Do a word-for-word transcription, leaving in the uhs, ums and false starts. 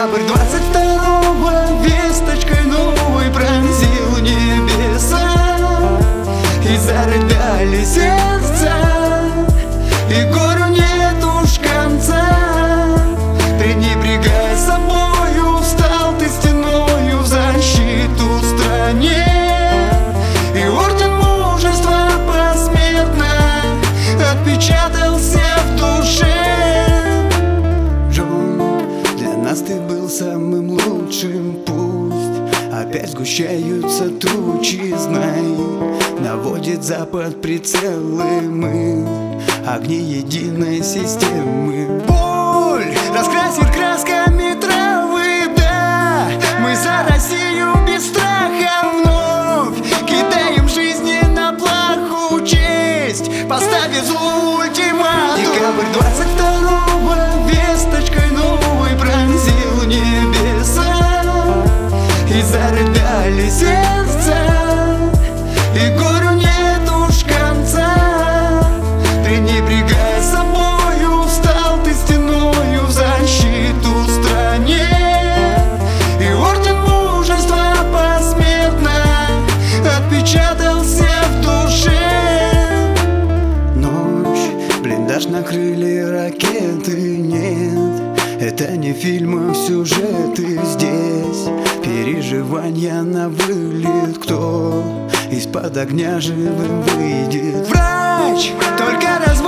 Декабрь двадцать второго весточкой новой пронзил небеса, и зарыдали сердца, и горю нет уж конца. Пренебрегая собою, встал ты стеною в защиту стране, и орден мужества посмертно отпечатался в душе. Джон, для нас ты был самым лучшим, пусть опять сгущаются тучи, знай, наводит запад прицелы мы, огни единой системы. Боль раскрасит красками травы, да, мы за Россию без страха вновь кидаем жизни на плаху честь, поставив злу ультиматум. Декабрь двадцать второго весточкой новой пронзил небеса, и зарыдали сердца, и горю нет уж конца. Пренебрегая собою, встал ты стеною в защиту стране, и орден мужества посмертно отпечатался в душе. Ночь, блиндаж накрыли ракеты, нет, это не фильмов сюжеты здесь. Переживания на вылет, кто из-под огня живым выйдет? Врач, только развод